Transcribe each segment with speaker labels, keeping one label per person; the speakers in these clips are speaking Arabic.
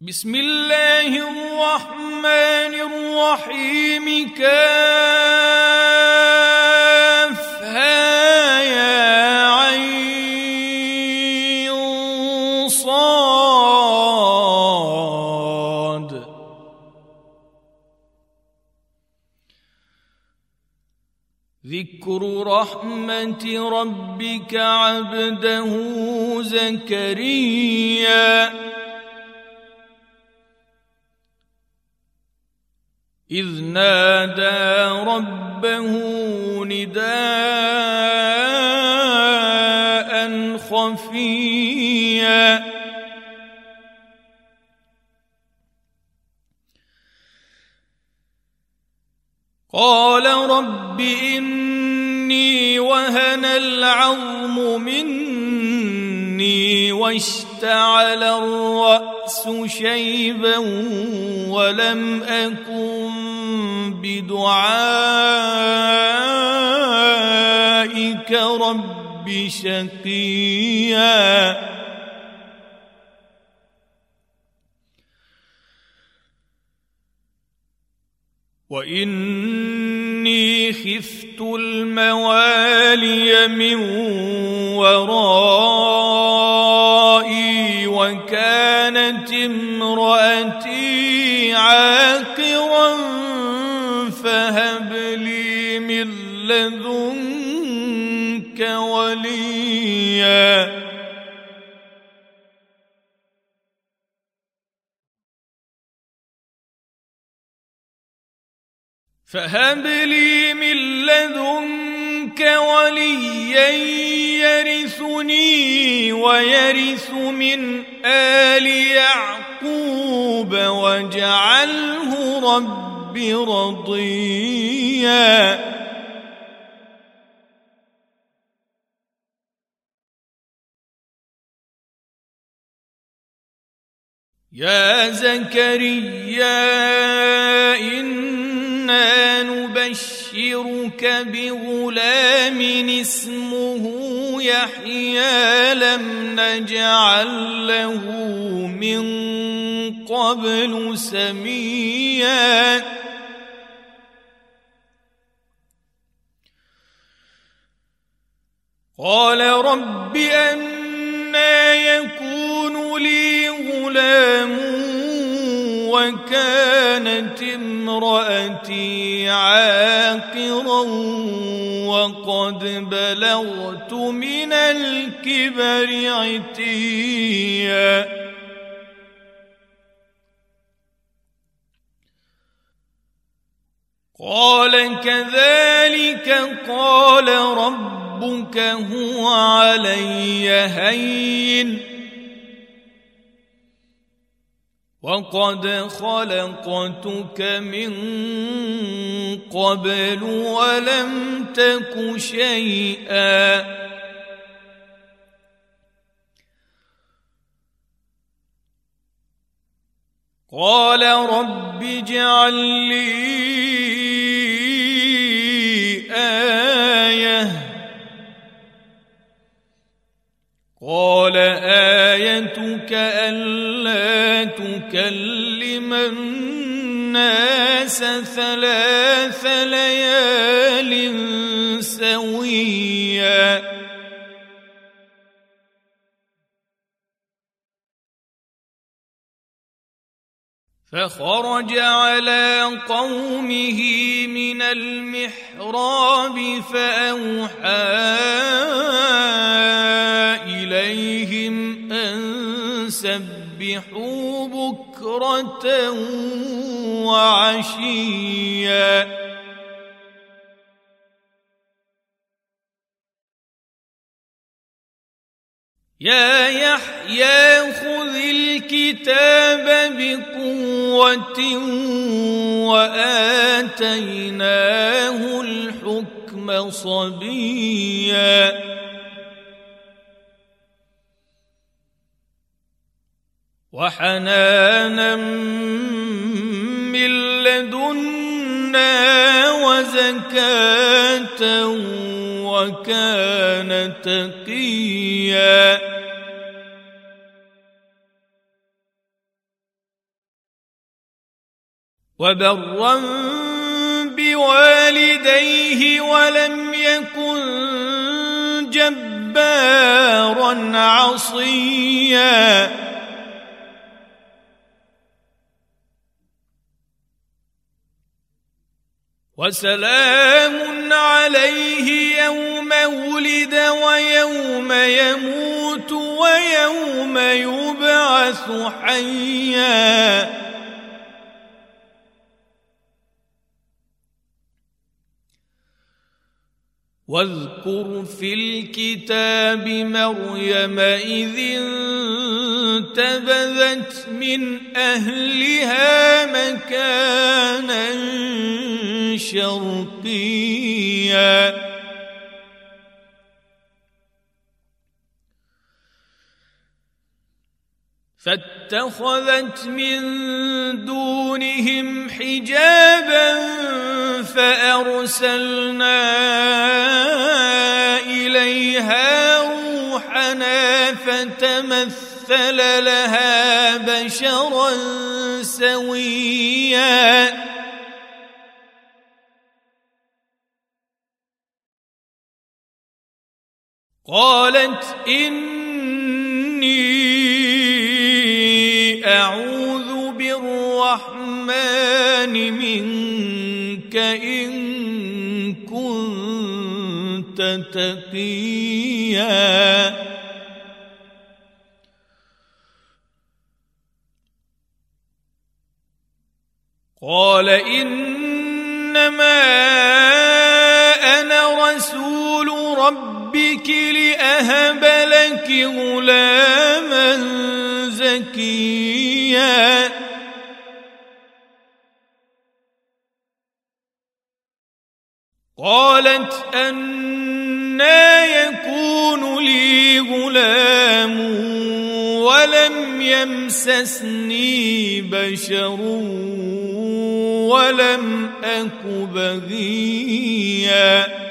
Speaker 1: بسم الله الرحمن الرحيم كافها يا عين صاد ذكر رحمة ربك عبده زكريا إذ نادى ربه نداء خفيا قال رب إني وهن العظم مني واشتعل الرأس شيبا ولم أكن بدعائك رب شقيا وإني خفت الموالي من ورائي وكانت امرأتي عاقرا فهب لي من لدنك وليا فهب لي من لدنك وليا يرثني ويرث من آل يعقوب واجعله رب رضيا يا زكريا إنا نبشرك بغلام اسمه يحيى لم نجعل له من قبل سميا قال رب أنى يكون لي غلام وكانت امرأتي عاقرا وقد بلغت من الكبر عتيا قال كذلك قال ربك هو علي هين وقد خلقتك من قبل ولم تك شيئا قال رب اجعل لي آية قال آيتك ألا تكلم الناس 3 ليال سويا فخرج على قومه من المحراب فأوحى إليهم أن سبحوا بكرة وعشيا يا يحيى خذ الكتاب بقوة وآتيناه الحكم صبيا وحنانا من لدنا وزكاة وكان تقيا وبرا بوالديه ولم يكن جبارا عصيا وسلام عليه يوم ولد ويوم يموت ويوم يبعث حيا واذكر في الكتاب مريم إذ انتبذت من أهلها مكانا شرقيا فاتخذت من دونهم حجابا فأرسلنا إليها روحنا فتمثل لها بشرا سويا قالت إني أعوذ بالرحمن منك إن كنت تقيا قال إنما أنا رسول ربك لأهب لك غلاما زكيا قالت أنى يكون لي غلام ولم يمسسني بشر ولم أك بغيا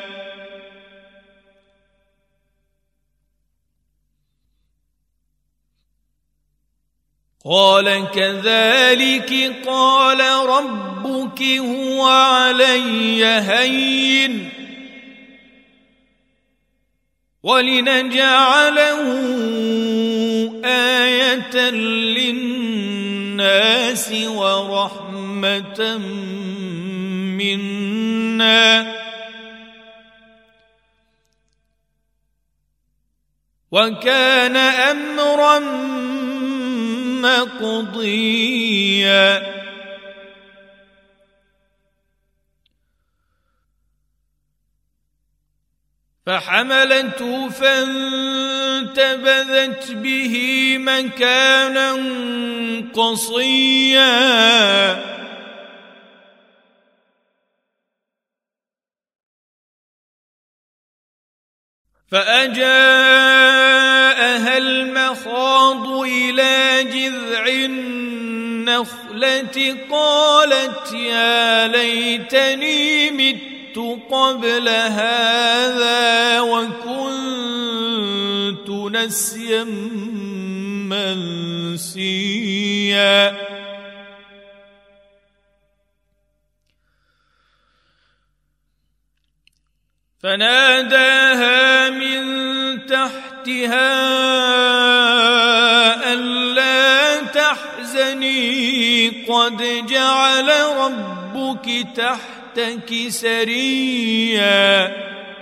Speaker 1: قال كذلك قال ربك هو علي هين ولنجعله آية للناس ورحمة منا وكان أمرا مقضيا فحملته فانتبذت به مكانا قصيا فأجاءها المخاض إلى جذع النخلة قالت يا ليتني مت قبل هذا وكنت نسيا منسيا فناداها من تحتها ألا تحزني قد جعل ربك تحتك سريا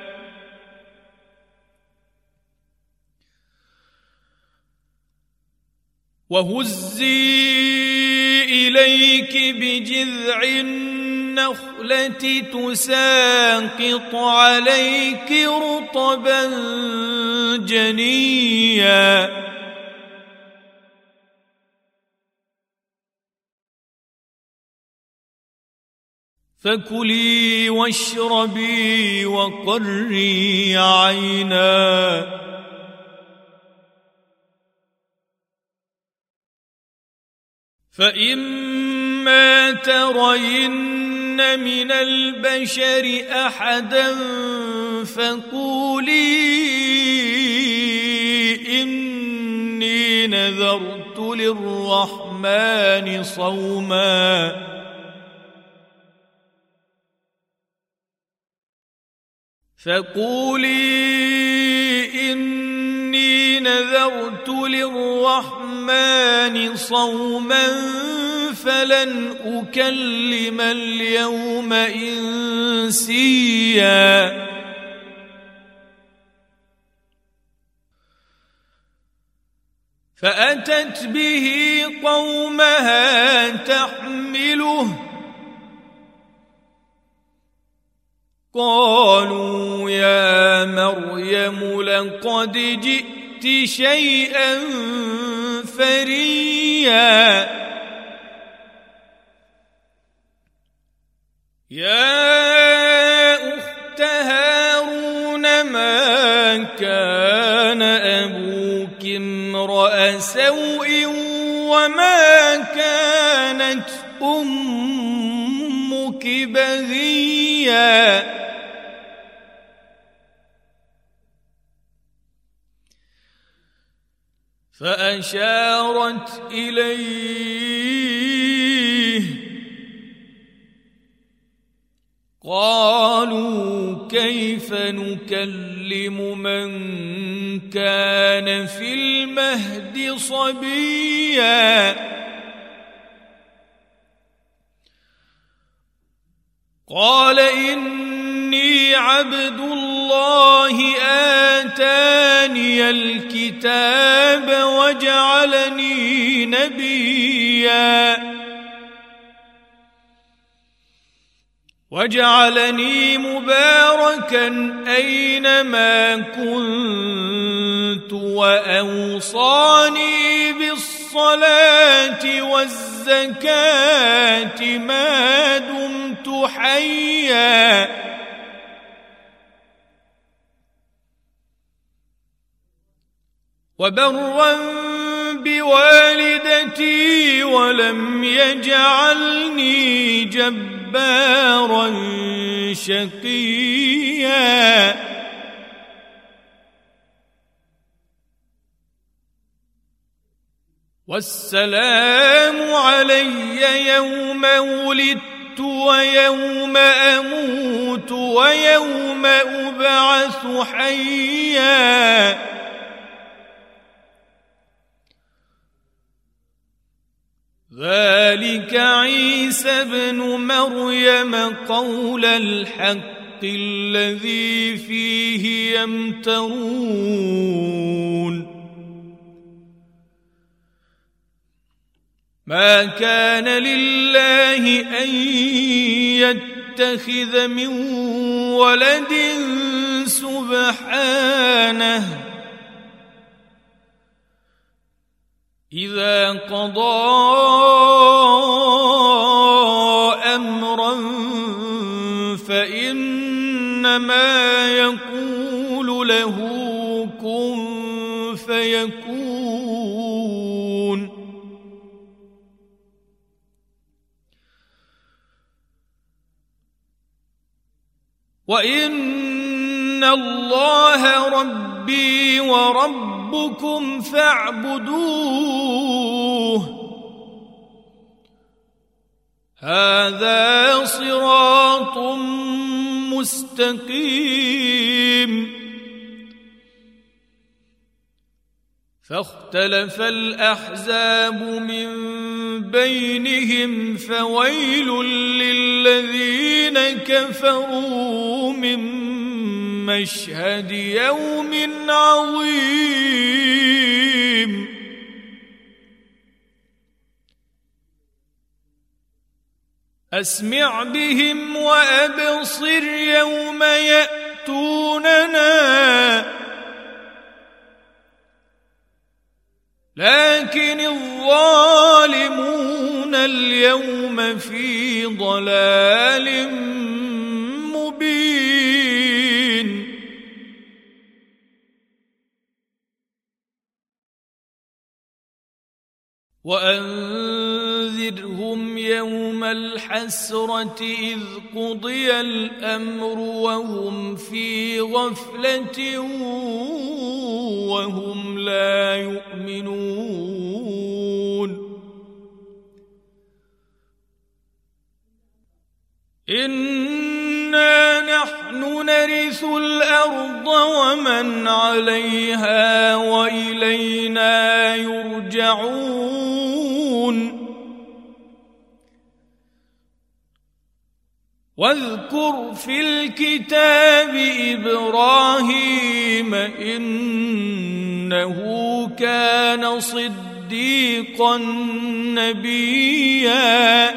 Speaker 1: وهزي إليك بجذع النخلة تساقط عليك رطبا جنيا فكلي واشربي وقري عينا فإما ترين من البشر أحدا فقولي إني نذرت للرحمن صوما فقولي إني نذرت للرحمن صوما فلن أكلم اليوم إنسيا فأتت به قومها تحمله قالوا يا مريم لقد جئت شيئا فريا يا أخت هارون ما كان أبوك امرأ سوء وما كانت أمك بغيا فأشارت إليه قالوا كيف نكلم من كان في المهد صبيا قال إني عبد الله آتاني الكتاب وجعلني مباركا أينما كنت وأوصاني بالصلاة والزكاة ما دمت حيا وبرا بوالدتي ولم يجعلني جبارا شقيا والسلام علي يوم ولدت ويوم أموت ويوم أبعث حيا ذلك عيسى ابن مريم قول الحق الذي فيه يمترون ما كان لله أن يتخذ من ولد سبحانه إذا قضى أمرا فإنما يقول له كن فيكون وإن الله ربي وربكم فاعبدوه هذا صراط مستقيم فاختلف الأحزاب من بينهم فويل للذين كفروا من مشهد يوم عظيم أسمع بهم وأبصر يوم يأتوننا لكن الظالمون اليوم في ضلال مبين وأنذرهم يوم الحسرة إذ قضي الأمر وهم في غفلة وهم لا يؤمنون إنا نحن نحن نرث الأرض ومن عليها وإلينا يرجعون واذكر في الكتاب إبراهيم إنه كان صديقا نبيا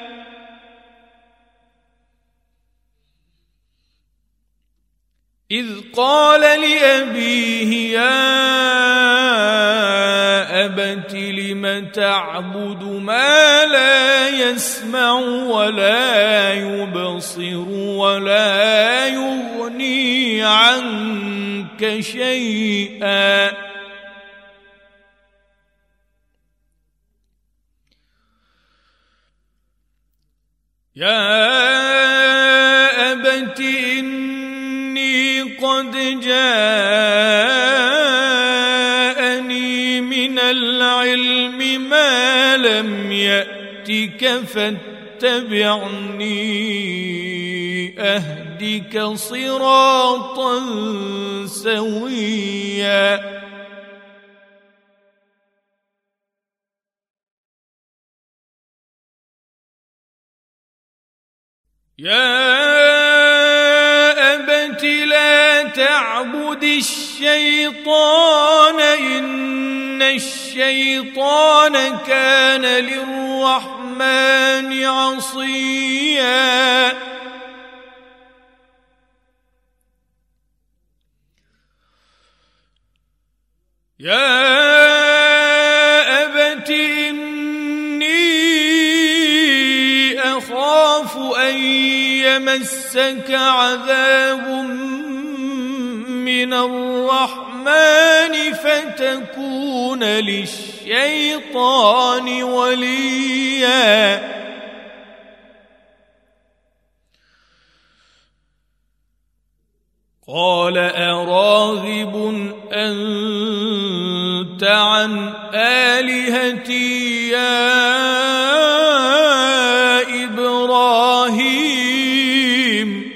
Speaker 1: إذ قال لأبيه يا أبت لم تعبد ما لا يسمع ولا يبصر ولا يغني عنك شيئا يا أبت إني قد جاءني من العلم ما لم يأتك فاتبعني أهدك صراطا سويا يا أبت لا تعبد الشيطان إن الشيطان كان للرحمن عصيا يا أبت إني أخاف أن يمسك عذاب من الرحمن فتكون للشيطان وليا قال أراغب أنت عن آلهتي يا إبراهيم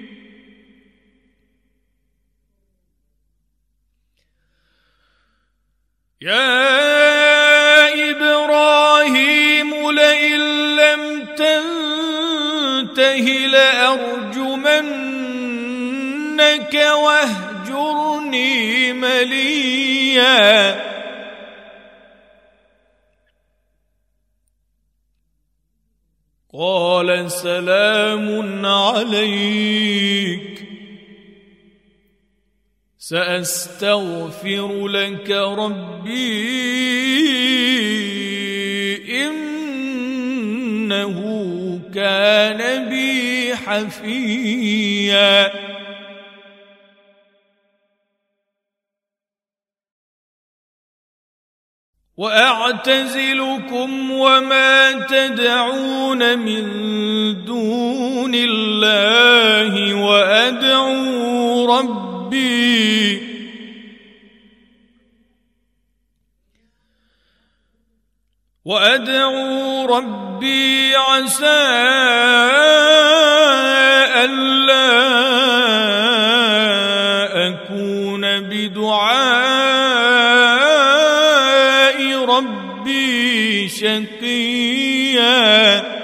Speaker 1: لئن لم تنته لأرجمنك واهجرني مليا قال سلام عليك سأستغفر لك ربي إنه كان بي حفيا وأعتزلكم وما تدعون من دون الله وأدعو ربي عسى ألا أكون بدعاء ربي شقيا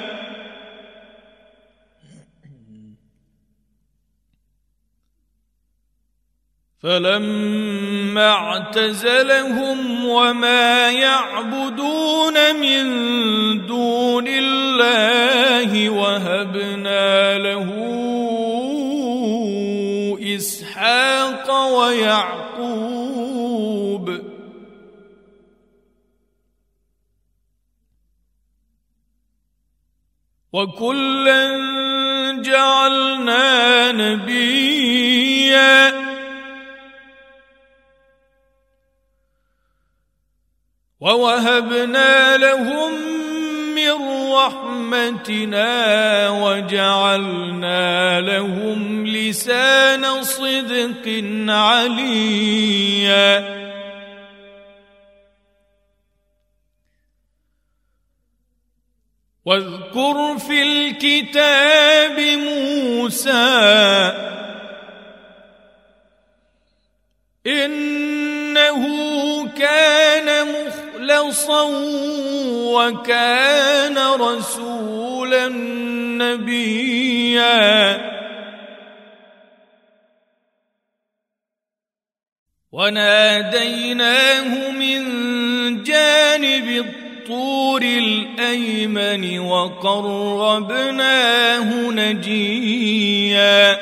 Speaker 1: فلما اعتزلهم وما يعبدون من دون الله وهبنا له إسحاق ويعقوب وكلا جعلنا نبيا ووهبنا لهم من رحمتنا وجعلنا لهم لسان صدق عليا واذكر في الكتاب موسى إنه كان مخلصا وكان رسولا نبيا وناديناه من جانب الطور الأيمن وقربناه نجيا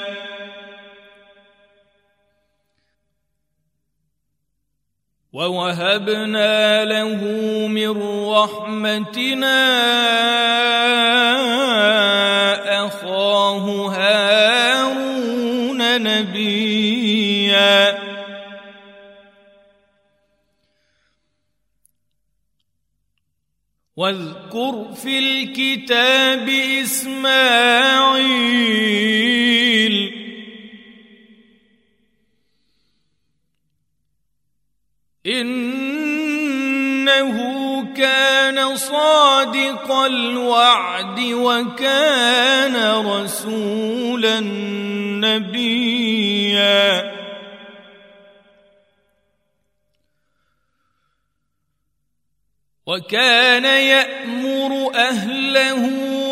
Speaker 1: ووهبنا له من رحمتنا أخاه هارون نبيا واذكر في الكتاب إسماعيل إنه كان صادق الوعد وكان رسولا نبيا وكان يأمر أهله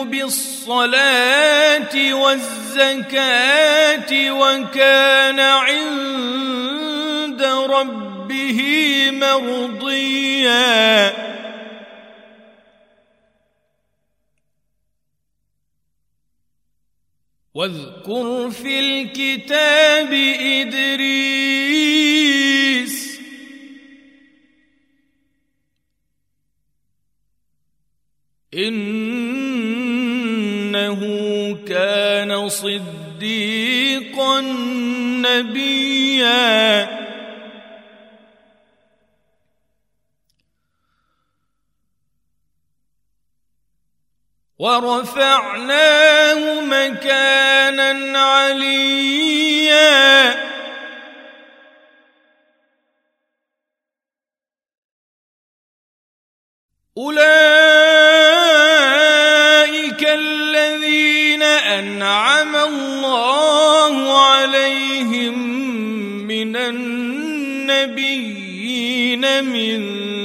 Speaker 1: بالصلاة والزكاة وكان عند ربه مرضيا واذكر في الكتاب إدريس إنه كان صديقا نبيا ورفعناه مكانا عليا أولئك الذين أنعم الله عليهم من النبيين من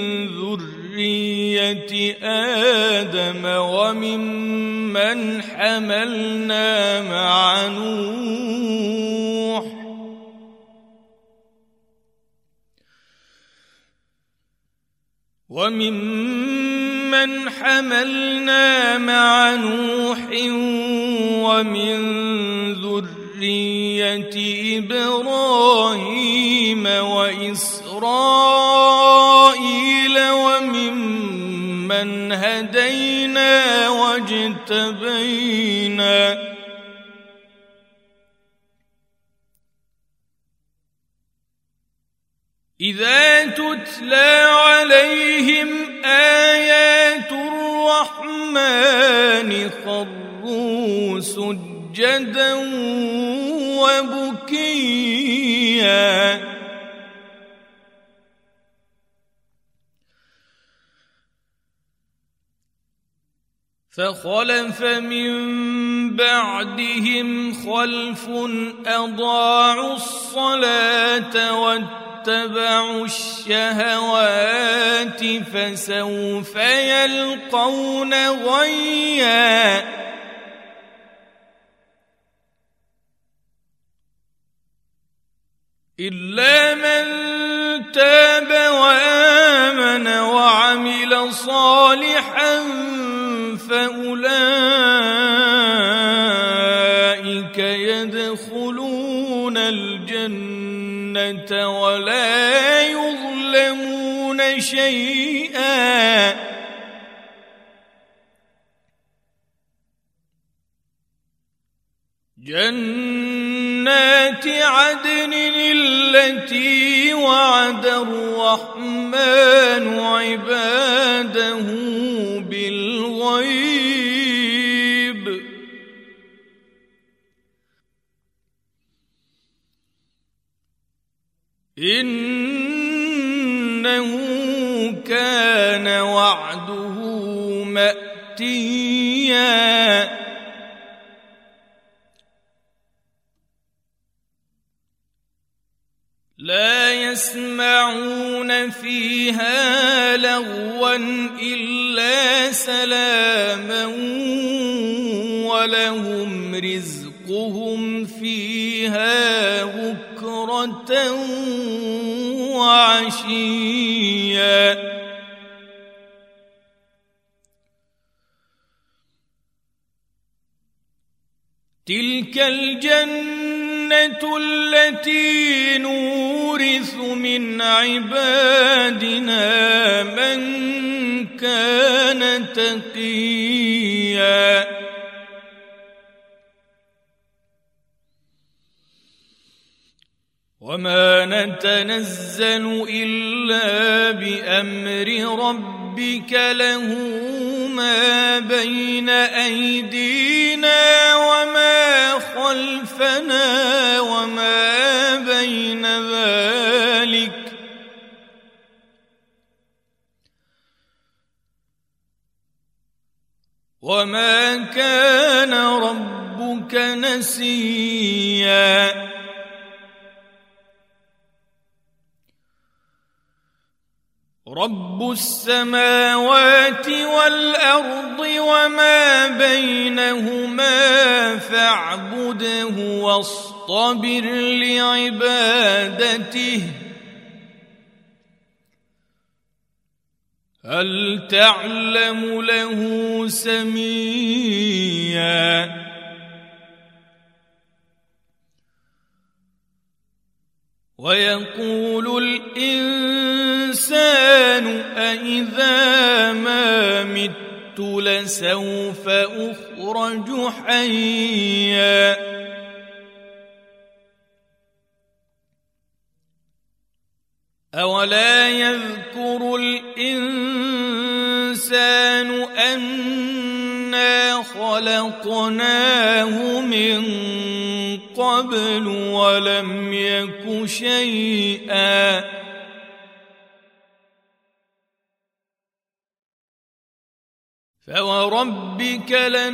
Speaker 1: ذرية آدم وممن حملنا مع نوح ومن ذرية إبراهيم وإسرائيل وممن هدينا واجتبينا إذا تتلى عليهم آيات الرحمن خروا سجدا وبكيا فخلف من بعدهم خلف أضاعوا الصلاة واتبعوا الشهوات فسوف يلقون غيا إلا من تاب وآمن وعمل صالحا فأولئك يدخلون الجنة ولا يظلمون شيئا جنات عدن التي وعد الرحمن عباده بالغيب إنه كان وعده مأتيا لا يسمعون فيها لغوا إلا سلاما ولهم رزقهم فيها بكرة وعشيا تلك الجنة التي نورث من عبادنا من كان تقيا وما نتنزل إلا بأمر ربك له ما بين أيدينا وما خلفنا وما بين ذلك وما كان ربك نسيا رب السماوات والأرض وما بينهما فاعبده واصطبر لعبادته هل تعلم له سميا ويقول الإنسان أإذا ما مت لسوف أخرج حيا أولا يذكر الإنسان أنا خلقناه من قبل ولم يك شيئا فوربك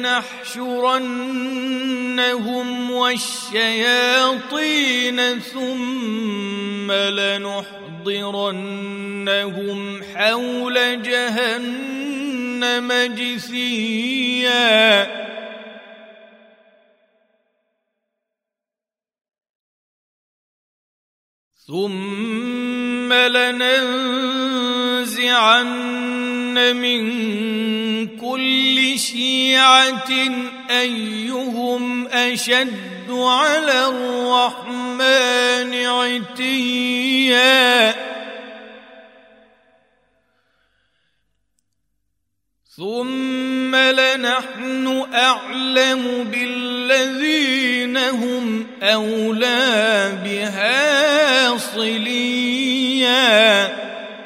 Speaker 1: لنحشرنهم والشياطين ثم لنحضرنهم حول جهنم جثيا ثم لننزعن من كل شيعة أيهم أشد على الرحمن عتيا ثم لنحن أعلم بالذين هم أولى بها صليا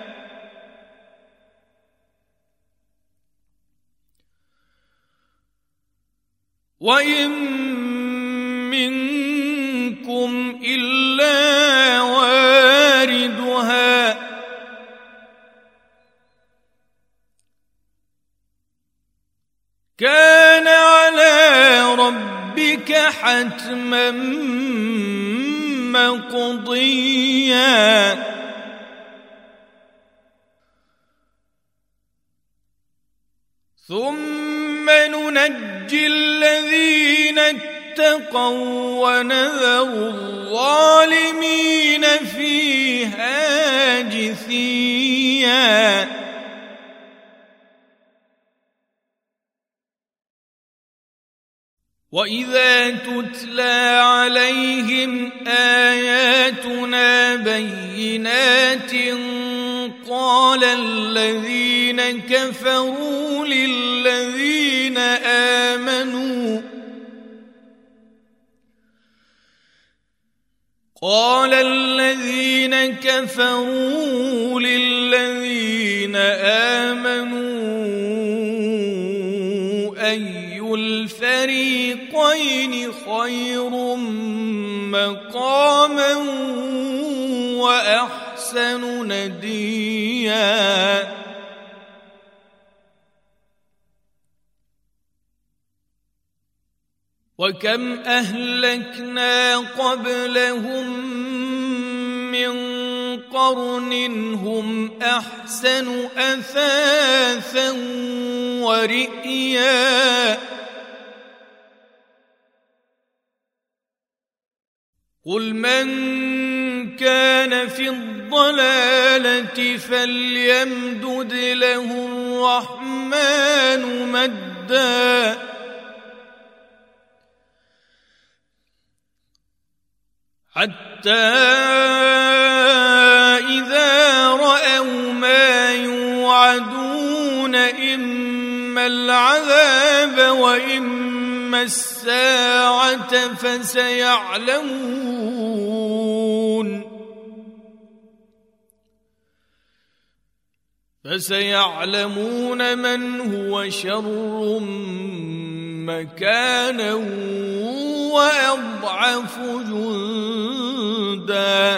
Speaker 1: وإن منكم إلا واردها كان على ربك حتما مقضيا ثم ننجي الذين اتقوا ونذر الظالمين فيها جثيا وإذا تتلى عليهم آياتنا بينات قال الذين كفروا للذين آمنوا أي الفريقين خير مقاما وأحسن نديا وكم أهلكنا قبلهم من قرن هم أحسن أثاثا ورئيا قل من كان في الضلالة فليمدد له الرحمن مدا حتى إذا رأوا ما يوعدون إما العذاب وإما الساعة فسيعلمون من هو شر مكانا وأضعف جندا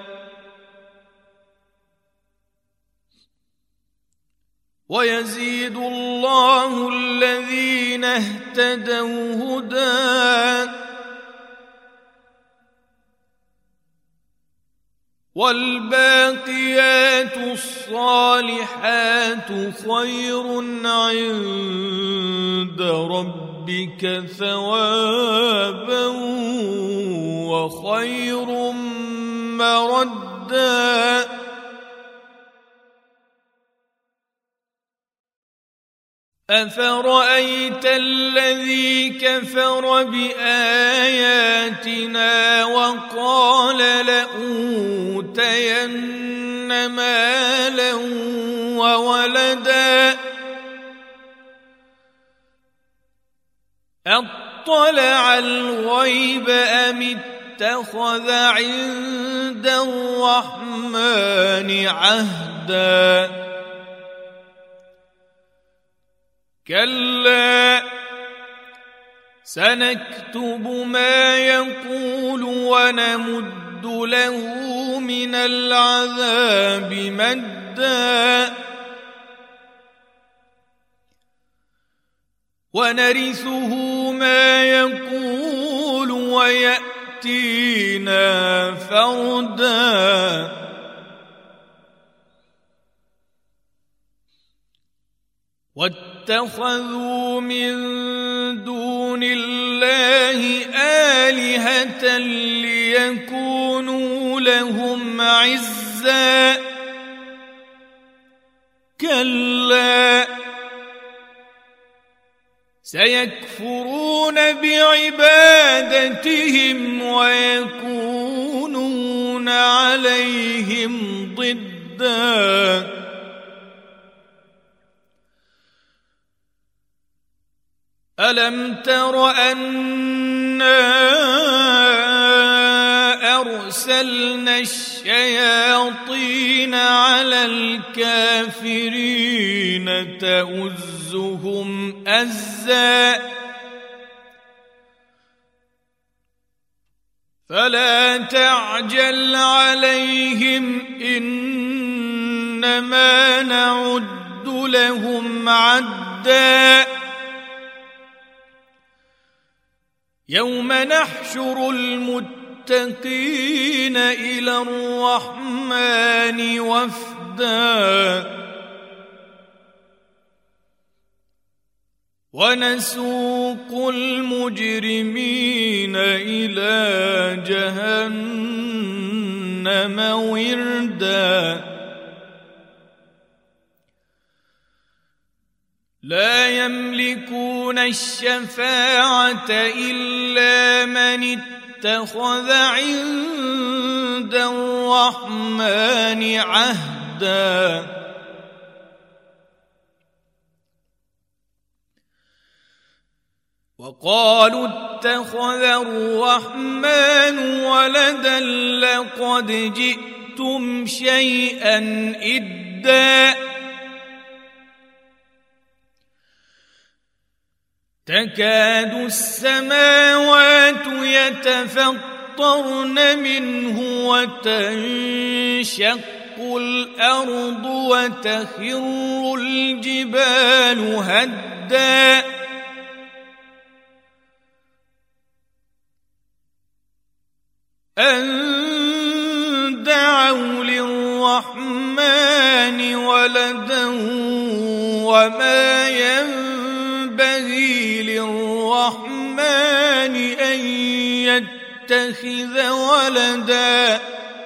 Speaker 1: ويزيد الله الذين اهتدوا هدى والباقيات الصالحات خير عند ربك ثوابا وخير مردا أفرأيت الذي كفر بآياتنا وقال لأوتين مالا وولدا أطلع الغيب أم اتخذ عند الرحمن عهدا كلا سنكتب ما يقول ونمد له من العذاب مدا ونرثه ما يقول ويأتينا فردا واتخذوا من دون الله آلهة ليكونوا لهم عزا كلا سيكفرون بعبادتهم ويكونون عليهم ضدا ألم تر أنا أرسلنا الشياطين على الكافرين تؤزهم أزا فلا تعجل عليهم إنما نعد لهم عدا يوم نحشر المتقين إلى الرحمن وفدا ونسوق المجرمين إلى جهنم وردا لا يملكون الشفاعة إلا من اتخذ عند الرحمن عهدا وقالوا اتخذ الرحمن ولدا لقد جئتم شيئا إدا تكاد السماوات يتفطرن منه وتنشق الأرض وتخر الجبال هدا أن دعوا للرحمن وما ينبغي للرحمن أن يتخذ ولدا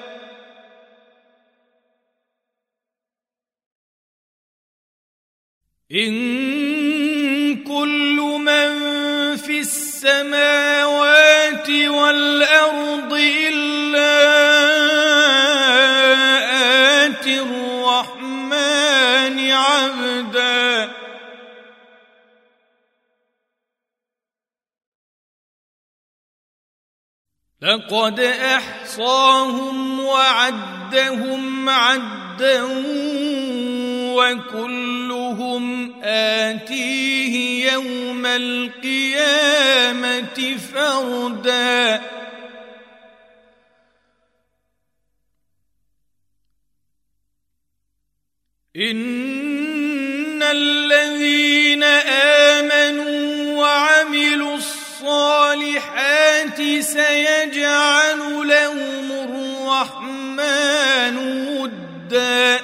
Speaker 1: إن كل من في السماوات والأرض إلا آتي الرحمن عبدا لقد أحصاهم وعدهم عدا وكلهم آتيه يوم القيامة فردا إن الذين آمنوا وعملوا الصالحات سيجعل لهم الرحمن ودا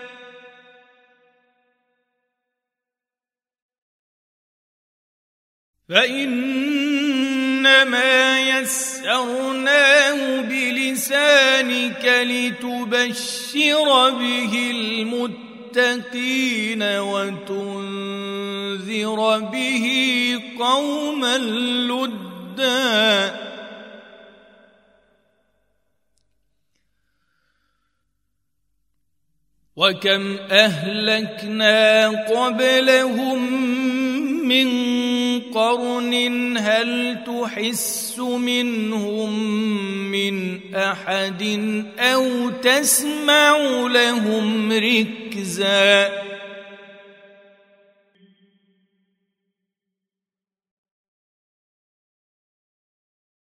Speaker 1: فإنما يسرناه بلسانك لتبشر به المتقين وتنذر به قوما لدا وكم أهلكنا قبلهم من قرن هل تحس منهم من أحد أو تسمع لهم ركزا